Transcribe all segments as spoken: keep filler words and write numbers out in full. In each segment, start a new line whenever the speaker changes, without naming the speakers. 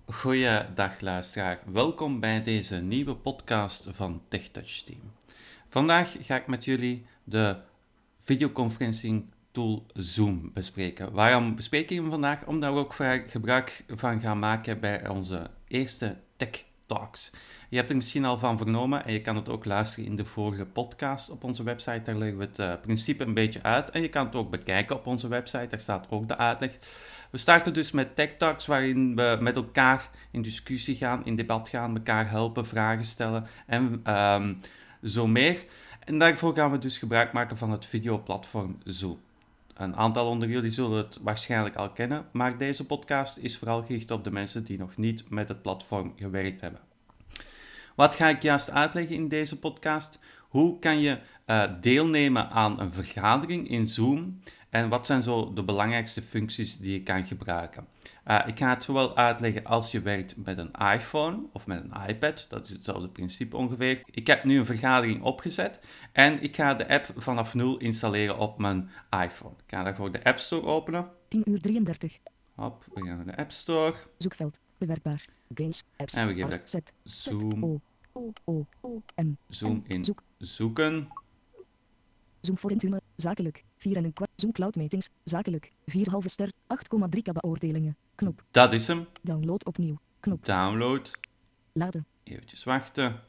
Goeiedag luisteraar, welkom bij deze nieuwe podcast van TechTouch Team. Vandaag ga ik met jullie de videoconferencing tool Zoom bespreken. Waarom bespreek ik hem vandaag? Omdat we ook gebruik van gaan maken bij onze eerste Tech Talks. Je hebt er misschien al van vernomen en je kan het ook luisteren in de vorige podcast op onze website. Daar leggen we het uh, principe een beetje uit en je kan het ook bekijken op onze website. Daar staat ook de uitleg. We starten dus met Tech Talks, waarin we met elkaar in discussie gaan, in debat gaan, elkaar helpen, vragen stellen en um, zo meer. En daarvoor gaan we dus gebruik maken van het videoplatform Zoom. Een aantal onder jullie zullen het waarschijnlijk al kennen, maar deze podcast is vooral gericht op de mensen die nog niet met het platform gewerkt hebben. Wat ga ik juist uitleggen in deze podcast? Hoe kan je uh, deelnemen aan een vergadering in Zoom? En wat zijn zo de belangrijkste functies die je kan gebruiken? Uh, ik ga het zowel uitleggen als je werkt met een iPhone of met een iPad. Dat is hetzelfde principe ongeveer. Ik heb nu een vergadering opgezet en ik ga de app vanaf nul installeren op mijn iPhone. Ik ga daarvoor de App Store openen.
tien uur drieëndertig.
Hop, we gaan naar de App Store.
Zoekveld. Bewerkbaar. Games. Apps.
En we geven daar
Z.
Zoom,
O. O. O. O. M.
Zoom in
Zoek.
zoeken.
Zoom voor Intune. Zakelijk. vier en een kwart. Zoom Cloud Meetings. Zakelijk. vier halve ster. acht komma drie k beoordelingen. Knop.
Dat is hem.
Download opnieuw. Knop.
Download.
Laden.
Eventjes wachten.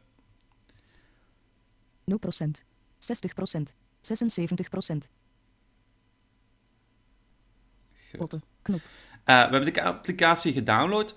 nul procent. zestig procent. zesenzeventig procent.
Goed.
Open. Knop.
Uh, we hebben de applicatie gedownload.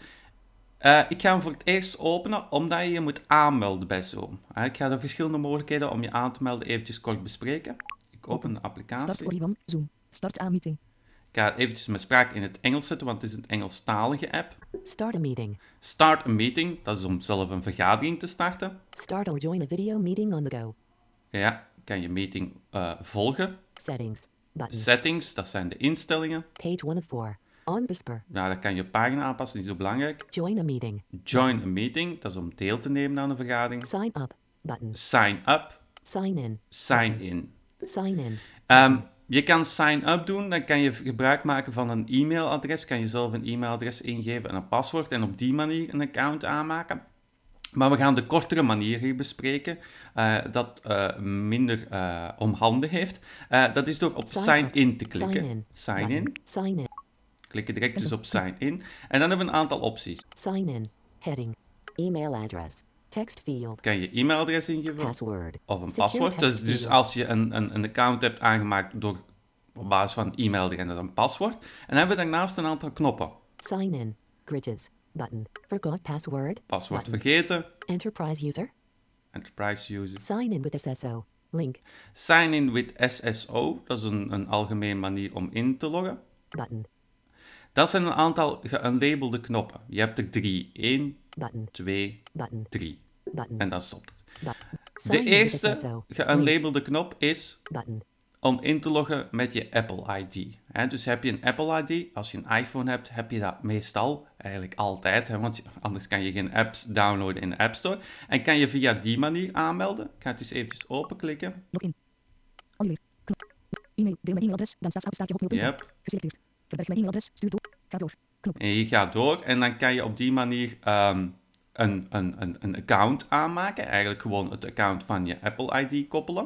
Uh, ik ga hem voor het eerst openen, omdat je je moet aanmelden bij Zoom. Uh, ik ga de verschillende mogelijkheden om je aan te melden eventjes kort bespreken. Ik open, open. de applicatie.
Start Oriwan. Zoom. Start a meeting.
Ik ga eventjes mijn spraak in het Engels zetten, want het is een Engelstalige app.
Start a meeting.
Start a meeting, dat is om zelf een vergadering te starten.
Start or join a video meeting on the go.
Ja, kan je meeting uh, volgen.
Settings. Button.
Settings, dat zijn de instellingen.
Page one of four. On Whisper.
Ja, daar kan je pagina aanpassen, niet zo belangrijk.
Join a meeting.
Join a meeting, dat is om deel te nemen aan een vergadering.
Sign up. Button.
Sign up.
Sign in.
Sign in.
Sign in.
Um, je kan sign up doen, dan kan je gebruik maken van een e-mailadres. Kan je zelf een e-mailadres ingeven en een paswoord en op die manier een account aanmaken. Maar we gaan de kortere manier hier bespreken, uh, dat uh, minder uh, omhanden heeft. Uh, dat is door op sign, sign in te klikken.
Sign in.
Sign in.
Sign in.
Klikken direct dus op sign in. En dan hebben we een aantal opties.
Sign in. Heading. Email address. Text field.
Kan je e-mailadres ingeven
Password.
of een
Secure
paswoord. Dus, dus als je een, een, een account hebt aangemaakt door, op basis van e-mail en een paswoord. En dan hebben we daarnaast een aantal knoppen.
Sign in. Gridges. Button. Forgot password.
Paswoord
Button.
vergeten.
Enterprise user.
Enterprise user.
Sign in with S S O. Link.
Sign in with S S O. Dat is een, een algemene manier om in te loggen.
Button.
Dat zijn een aantal geunlabelde knoppen. Je hebt er drie. één,
Button.
twee,
Button.
drie.
Button.
En dan stopt het.
Button.
De
Sign in with S S
eerste
O.
geunlabelde knop is
Button.
om in te loggen met je Apple I D. He, dus heb je een Apple I D, als je een iPhone hebt, heb je dat meestal, eigenlijk altijd, he, want anders kan je geen apps downloaden in de App Store. En kan je via die manier aanmelden. Ik ga het eens eventjes openklikken.
Login. Annuleer. Knop. E-mail. Deel mijn e-mailadres. Dan staat staat je op nul.
Yep.
Geselecteerd. Verberg mijn e-mailadres. Stuur door. Ga door. Knop.
En je gaat door en dan kan je op die manier um, een, een, een, een account aanmaken. Eigenlijk gewoon het account van je Apple I D koppelen.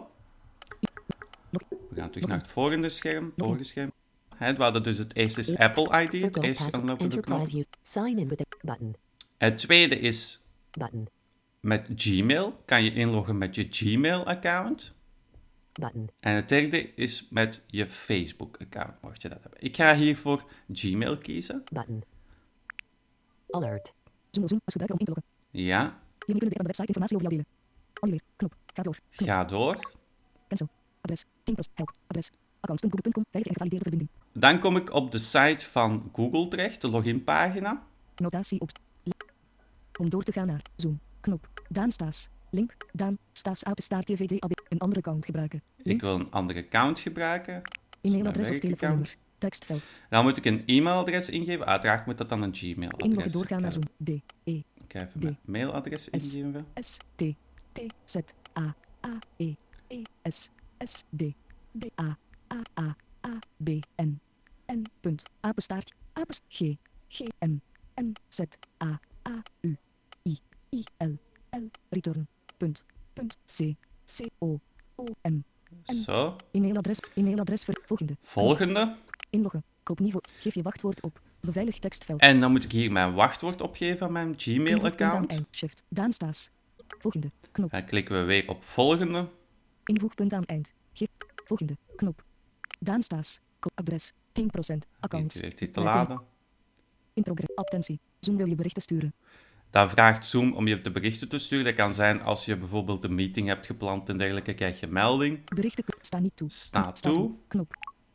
We gaan terug naar het volgende scherm. Vorige scherm. Het waar dus het eerste is Apple I D. Het eerste unlockable knop.
Sign in with the button.
Het tweede is
Button.
met Gmail. Kan je inloggen met je Gmail-account.
Button.
En het derde is met je Facebook-account, mocht je dat hebben. Ik ga hiervoor Gmail kiezen.
Button. Alert.
Zoom Zoom als gebruiker om in te loggen.
Ja,
Jullie kunnen aan de website informatie over jou delen. Annuleer. Knop. Ga door. Knop.
ga door.
Cancel. Adres. tien procent. Help. Adres. account punt google punt com. Veilige en gevalideerde verbinding.
Dan kom ik op de site van Google terecht, de loginpagina.
Notatie op. Om door te gaan naar Zoom. Knop. Daan Staes. Link. Daan Staes apenstaart T V D A B. Een andere account gebruiken.
Ik
Link.
wil een andere account gebruiken.
E-mailadres of
werkaccount.
telefoonnummer. Tekstveld.
Dan moet ik een e-mailadres ingeven. Uiteraard moet dat dan een Gmail-adres
Inloggen doorgaan naar
zijn.
Zoom. D. E.
Ik ga even
D.
mijn mailadres
S.
ingeven.
S. T. T. Z. A. A. E. E. S. S. D. D. A. A. A. A. B. N. N. Punt. Apenstaart. Apest. G. G. M. N, Z, A, A, U, I, I, L, L, return, punt, punt, C, C, O, O, M. En
Zo.
E-mailadres, e-mailadres ver, volgende.
Volgende.
Inloggen, koop niveau, geef je wachtwoord op. Beveiligd tekstveld.
En dan moet ik hier mijn wachtwoord opgeven aan mijn Gmail-account.
Invoegpunt aan eind, shift, Daan Staes. Volgende, knop.
Dan klikken we weer op volgende.
Invoegpunt aan eind. Geef, volgende, knop. Daan Staes, ko- adres, tien procent, accounts.
Begint hij te
Leiding.
laden.
In progress, attentie. Zoom wil je berichten sturen.
Dan vraagt Zoom om je de berichten te sturen. Dat kan zijn als je bijvoorbeeld een meeting hebt gepland en dergelijke, krijg je melding.
Berichten, sta niet toe.
Sta
Sta
toe.
Knop.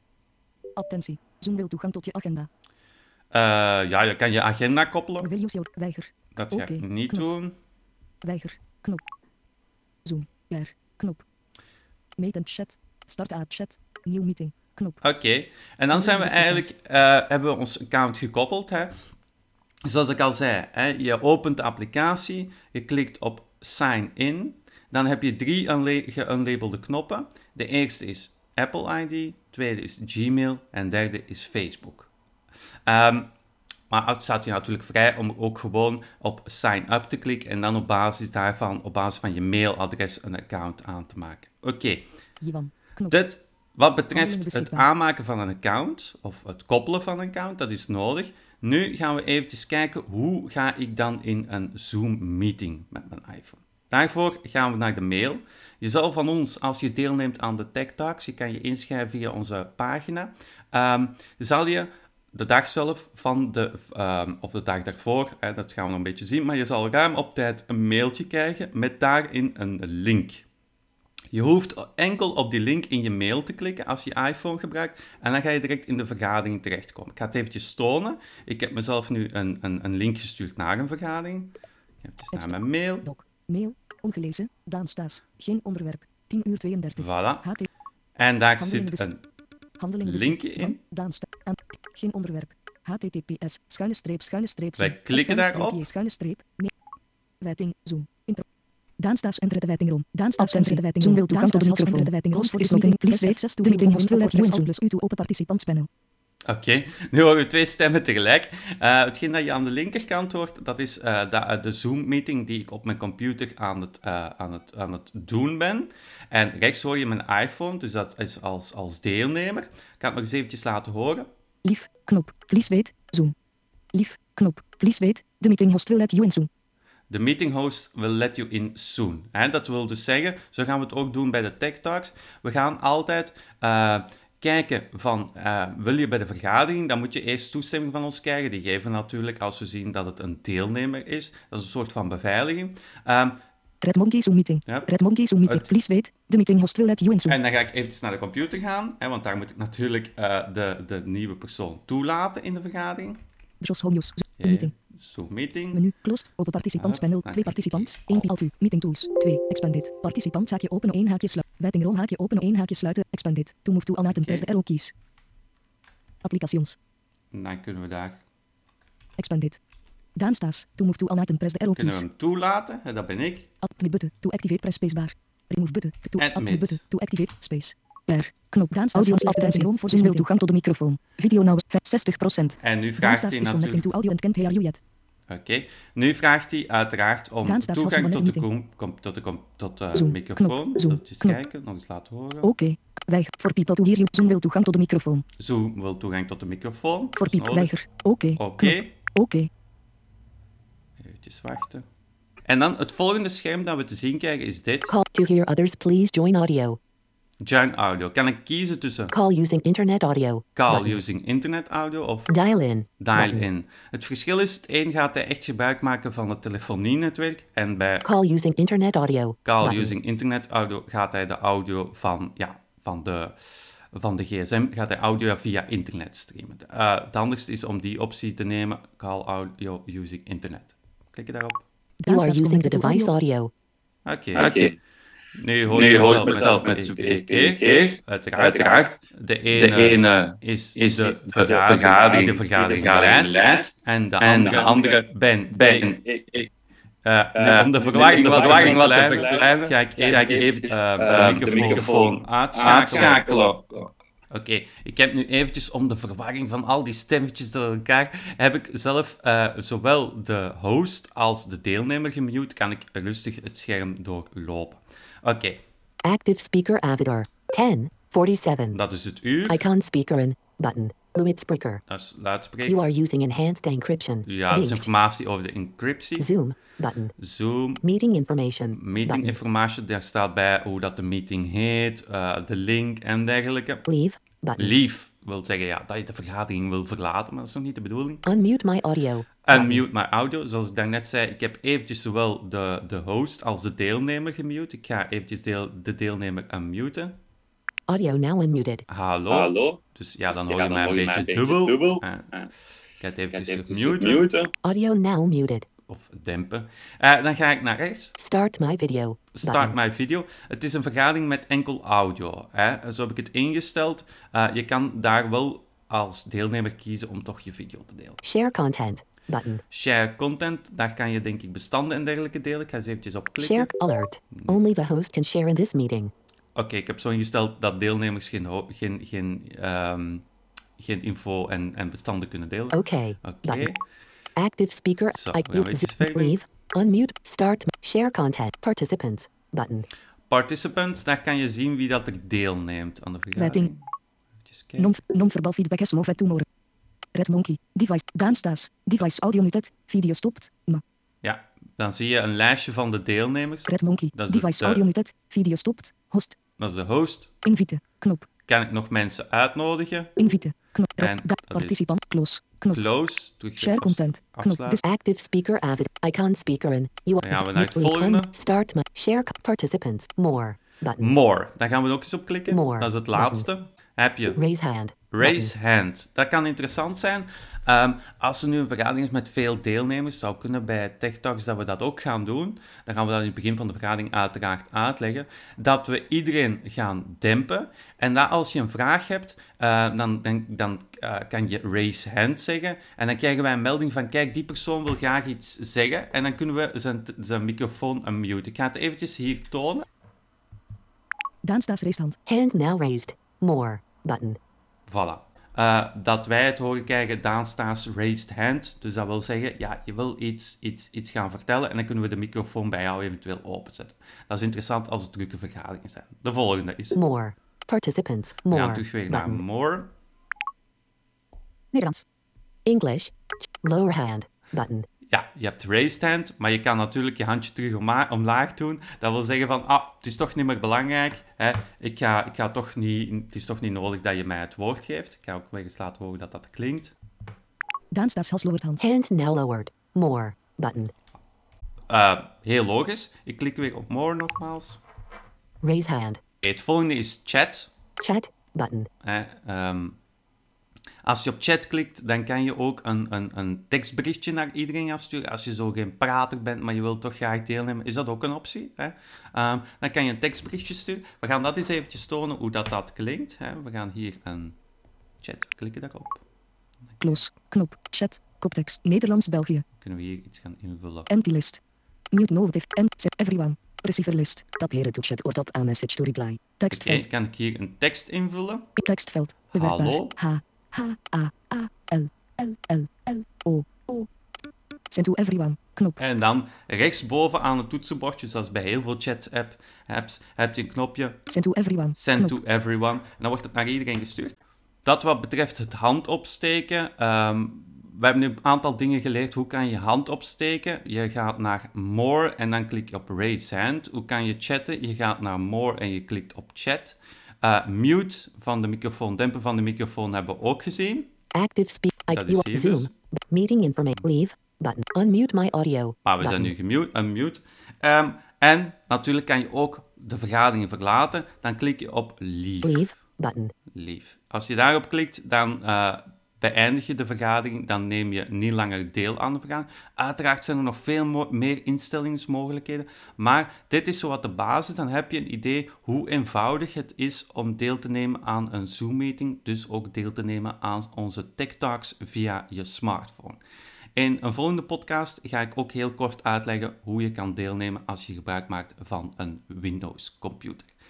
Attentie. Zoom wil toegang tot je agenda.
Uh, ja, je kan je agenda koppelen.
Wil use your, weiger.
Dat ga
Oké,
ik niet
knop.
doen.
Weiger, knop. Zoom, klaar, knop. Meet en chat. Start uit chat. Nieuw meeting, knop.
Oké, okay. En dan zijn we eigenlijk, uh, hebben we ons account gekoppeld. Hè. Zoals ik al zei, hè, je opent de applicatie, je klikt op sign in. Dan heb je drie unla- geunlabelde knoppen. De eerste is Apple I D, tweede is Gmail en derde is Facebook. Um, maar het staat je natuurlijk vrij om ook gewoon op sign up te klikken en dan op basis daarvan, op basis van je mailadres, een account aan te maken. Oké. Okay.
Jiwan, knop.
Dit, wat betreft
Handelingen
het
beschikbaar.
aanmaken van een account, of het koppelen van een account, dat is nodig. Nu gaan we eventjes kijken, hoe ga ik dan in een Zoom-meeting met mijn iPhone? Daarvoor gaan we naar de mail. Je zal van ons, als je deelneemt aan de Tech Talks, je kan je inschrijven via onze pagina, um, zal je de dag zelf van de, um, of de dag daarvoor, hè, dat gaan we nog een beetje zien, maar je zal ruim op tijd een mailtje krijgen met daarin een link. Je hoeft enkel op die link in je mail te klikken als je iPhone gebruikt en dan ga je direct in de vergadering terechtkomen. Ik ga het eventjes tonen. Ik heb mezelf nu een, een, een link gestuurd naar een vergadering. Ik ga eventjes naar mijn mail.
Doc, mail, ongelezen, Daan Staes. Geen onderwerp. tien uur tweeëndertig.
Voilà.
H T.
En daar
Handelingen
zit een
Handelingen
linkje
beschik- van
in.
Daan Staes. Aan- Geen onderwerp. H T T P S, schuine streep, schuine streep.
Wij
Zoom,
klikken
schuine streep,
daarop.
J, Schuine streep, mail. Wijting, Zoom. Intro. Daan Staes entert de wijting rom. Daan Staes entert de wijting rom. Zoom wil toegang tot de microfoon. De wijting rom. Host is meeting. Please wait. De meeting host will let you in Zoom plus U to open participants-panel.
Oké, okay. Nu horen we twee stemmen tegelijk. Uh, hetgeen dat je aan de linkerkant hoort, dat is uh, de, de Zoom-meeting die ik op mijn computer aan het, uh, aan, het, aan het doen ben. En rechts hoor je mijn iPhone, dus dat is als, als deelnemer. Ik ga het nog eens eventjes laten horen.
Lief, knop. Please wait. Zoom. Lief, knop. Please wait. The meeting host will let you in Zoom.
De meeting host will let you in soon. He, dat wil dus zeggen, zo gaan we het ook doen bij de Tech Talks. We gaan altijd uh, kijken van, uh, wil je bij de vergadering, dan moet je eerst toestemming van ons krijgen. Die geven natuurlijk als we zien dat het een deelnemer is. Dat is een soort van beveiliging. Um,
Red Monkey Zoom meeting.
Ja.
Red Monkey Zoom meeting.
Het-
Please wait. The meeting host will let you in Zoom.
En dan ga ik eventjes naar de computer gaan, hè, want daar moet ik natuurlijk uh, de, de nieuwe persoon toelaten in de vergadering.
Jos Home News. Zoom
Oké,
meeting.
Zoom meeting.
Menu. Closed. Open participants-panel.
Hup,
Twee
dan
participants.
klik ik
één Alt U. Meeting tools. twee. Expanded. Participant haakje openen. één haakje sluiten. Wijting rom haakje openen. één haakje sluiten. Expanded. To move to al item.
Oké.
Press de arrow keys. Applications.
En dan kunnen we daar
Expanded. Daan Staes. To move to al item. Press de arrow
kunnen we
keys.
hem toelaten. Hè, dat ben ik.
Admit button. To activate. Press spacebar. Remove button. To
Admit.
admit button. To activate. Space. Klaar. Knop. Daan Staes. Audio advertentie room voor Zoom wil toegang tot de microfoon. Video nou zestig procent.
En nu
Daan
vraagt
Staes
hij
is connecting
natuurlijk...
to audio and can't hear you yet.
Oké, okay. Nu vraagt hij uiteraard om
Daan Staes was
toegang tot de,
connecting
com, kom, tot de, com, tot de
Zoom,
microfoon.
knop, zoom,
Even
knop.
kijken, nog eens laten horen.
Oké. Weiger. For people to hear you. Zoom wil toegang tot de microfoon.
Zoom wil toegang tot de microfoon.
For
Dat is
people.
nodig.
Weiger. Oké.
Oké,
Knop. Oké.
eventjes wachten. En dan het volgende scherm dat we te zien krijgen is dit.
Call to hear others, please join audio.
Join audio. Kan ik kiezen tussen
Call using internet audio.
call
Button.
using internet audio of
Dial in.
dial
Button.
in. Het verschil is, het een gaat hij echt gebruik maken van het telefonienetwerk en bij
Call using internet audio.
call
Button.
using internet audio gaat hij de audio van, ja, van, de, van de gsm, gaat hij audio via internet streamen. Uh, het handigste is om die optie te nemen, call audio using internet. Klik je daarop.
You
Daan
are
Staes
using the
connected to
device
audio.
audio.
Oké.
Oké.
Nu hoor
Nu
je
hoor ik
mezelf
mezelf
met
met
z'n
z'n
keer.
keer.
Uiteraard.
Uiteraard.
De ene,
De ene
is,
is
de
de
vergadering,
vergadering,
die de vergadering,
die de vergadering
leidt.
leidt.
En de
En
andere,
de andere
ben.
ben ik. ik
Uh,
Uh,
om de
om
verwarring
de
wat
verwarring
te
wat te
verkleinen,
verkleinen,
ga ik
ga
even,
ik
even
even,
uh,
uh,
de
de
microfoon
microfoon
uitschakelen.
uitschakelen.
Oké, okay, ik heb nu eventjes om de verwarring van al die stemmetjes door elkaar, heb ik zelf uh, zowel de host als de deelnemer gemute, kan ik rustig het scherm doorlopen. Oké. Okay.
Active speaker avatar, ten forty-seven.
Dat is het uur.
Icon speaker in, button, Fluid speaker.
Dat is luidspreker.
You are using enhanced encryption.
Ja, dat is informatie over de encryptie.
Zoom, button.
Zoom.
Meeting information.
Meeting information, daar staat bij hoe dat de meeting heet, uh, de link en dergelijke.
Leave, button.
Leave wil zeggen ja, dat je de vergadering wil verlaten, maar dat is nog niet de bedoeling.
Unmute my audio.
Unmute my audio. Zoals ik daarnet zei, ik heb eventjes zowel de, de host als de deelnemer gemute. Ik ga eventjes deel, de deelnemer unmuten.
Audio now unmuted.
Hallo.
Hallo.
Dus ja, dan
dus
hoor je mij een beetje,
een beetje
dubbel.
dubbel.
Uh,
uh,
ik ga het eventjes
even
muten.
muten.
Audio now muted.
Of dempen. Uh, dan ga ik naar rechts.
Start my video.
Start
button.
my video. Het is een vergadering met enkel audio. Hè? Zo heb ik het ingesteld. Uh, je kan daar wel als deelnemer kiezen om toch je video te delen.
Share content. Button.
Share content. Daar kan je denk ik bestanden en dergelijke delen. Ik ga eens eventjes op klikken.
Share alert. Only the host can share in this meeting.
Oké, okay, ik heb zo ingesteld dat deelnemers geen, geen, geen, um, geen info en, en bestanden kunnen delen.
Oké. Okay.
Okay.
Active speaker.
Zo,
I,
gaan we eens verder.
leave. Unmute. Start. Share content. Participants. Button.
Participants, daar kan je zien wie dat er deelneemt aan de vergadering.
Non, non-verbal feedback is move tomorrow. Red Monkey. Device. Daan Staes. Device audio muted. Video stopt. Ma.
Ja, dan zie je een lijstje van de deelnemers.
Red Monkey.
Dat is
Device
de,
audio muted. Video stopt. Host.
Dat is de host.
Invite. Knop.
Kan ik nog mensen uitnodigen?
Invite. Knop.
En
da, participant. Close. Knop.
Close.
Share content. Knop.
This active speaker avid. Icon speaker in. You
Dan gaan we naar het volgende.
Start my. Share participants. More. Button.
More. Daar gaan we ook eens op klikken.
More.
Dat is het laatste.
Button.
Heb je
Raise hand.
Raise hand. Dat kan interessant zijn. Um, als er nu een vergadering is met veel deelnemers, zou kunnen bij TechTalks dat we dat ook gaan doen. Dan gaan we dat in het begin van de vergadering uiteraard uitleggen. Dat we iedereen gaan dempen. En dat als je een vraag hebt, uh, dan, dan, dan uh, kan je raise hand zeggen. En dan krijgen wij een melding van, kijk, die persoon wil graag iets zeggen. En dan kunnen we zijn, zijn microfoon unmuten. Ik ga het eventjes hier tonen.
Daan Staes raised hand.
Hand now raised. More. Button.
Voilà. Uh, dat wij het horen krijgen, Daan Staes raised hand. Dus dat wil zeggen, ja, je wil iets, iets, iets gaan vertellen en dan kunnen we de microfoon bij jou eventueel openzetten. Dat is interessant als het drukke vergaderingen zijn. De volgende is...
More. Participants. More.
We gaan terug weer naar
button.
more.
Nederlands.
English. Lower hand. Button.
Ja, je hebt raised hand, maar je kan natuurlijk je handje terug oma- omlaag doen. Dat wil zeggen van, ah, het is toch niet meer belangrijk. Hè? Ik ga, ik ga toch niet, het is toch niet nodig dat je mij het woord geeft. Ik ga ook weer eens laten horen dat dat klinkt.
Daan Staes has lowered hand.
Hand now lowered. More. Button.
Uh, heel logisch. Ik klik weer op more nogmaals.
Raise hand.
Het volgende is chat.
Chat. Button.
Hè, um, Als je op chat klikt, dan kan je ook een, een, een tekstberichtje naar iedereen afsturen. Als je zo geen prater bent, maar je wilt toch graag deelnemen, is dat ook een optie. Hè? Um, dan kan je een tekstberichtje sturen. We gaan dat eens eventjes tonen hoe dat, dat klinkt. Hè? We gaan hier een chat klikken daarop.
Close. Knop. Chat. Koptekst. Nederlands België.
Kunnen we hier iets gaan invullen.
Empty list. Mute notif. And set everyone. Receiver list. Tap here to chat or tap a message to reply. Tekstveld.
Oké, kan ik hier een tekst invullen?
Tekstveld. Bewerkbaar.
Hallo?
H. H. A. A. L. L. L. L. O. O. Send to everyone. Knop.
En dan rechtsboven aan het toetsenbordje, zoals bij heel veel chat-apps, heb je een knopje
Send to everyone.
Send
Knop.
to everyone. En dan wordt het naar iedereen gestuurd. Dat wat betreft het hand opsteken. Um, we hebben nu een aantal dingen geleerd. Hoe kan je hand opsteken? Je gaat naar More en dan klik je op Raise Hand. Hoe kan je chatten? Je gaat naar More en je klikt op Chat. Uh, mute van de microfoon, dempen van de microfoon hebben we ook gezien.
Active speak.
Dat is hier
Zoom.
dus.
Meeting information. Leave. Button. Unmute my audio.
Maar we zijn
button.
nu gemute, unmute. Um, en natuurlijk kan je ook de vergadering verlaten. Dan klik je op Leave.
Leave. Button.
Leave. Als je daarop klikt, dan uh, beëindig je de vergadering. Dan neem je niet langer deel aan de vergadering. Uiteraard zijn er nog veel mo- meer instellingsmogelijkheden. Maar dit is zowat de basis. Dan heb je een idee hoe eenvoudig het is om deel te nemen aan een Zoom-meeting. Dus ook deel te nemen aan onze TechTalks via je smartphone. In een volgende podcast ga ik ook heel kort uitleggen hoe je kan deelnemen als je gebruik maakt van een Windows-computer.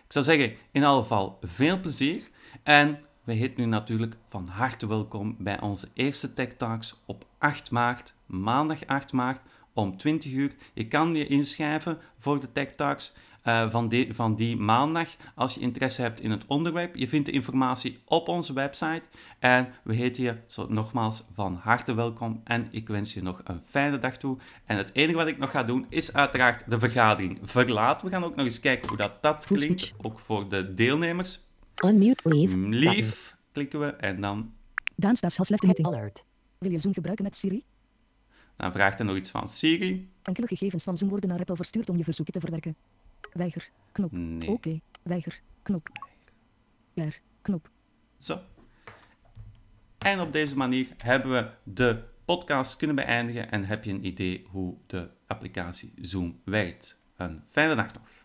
Ik zou zeggen, in elk geval veel plezier. En we heten nu natuurlijk van harte welkom bij onze eerste Tech Talks op acht maart, maandag acht maart, om twintig uur. Je kan je inschrijven voor de Tech Talks uh, van, die, van die maandag als je interesse hebt in het onderwerp. Je vindt de informatie op onze website. En we heten je zo, nogmaals van harte welkom. En ik wens je nog een fijne dag toe. En het enige wat ik nog ga doen is uiteraard de vergadering verlaten. We gaan ook nog eens kijken hoe dat, dat
Full
klinkt,
speech.
ook voor de deelnemers.
Unmute leave.
Lief klikken we en dan,
Daan Staes has left the
button.
meeting.
Alert.
Wil je Zoom gebruiken met Siri?
dan vraagt hij nog iets van Siri.
Enkele gegevens van Zoom worden naar Apple verstuurd om je verzoeken te verwerken. Weiger. Knop.
Nee.
Oké. Weiger. Knop. Ja. Knop.
Zo. En op deze manier hebben we de podcast kunnen beëindigen en heb je een idee hoe de applicatie Zoom werkt. Een fijne dag nog.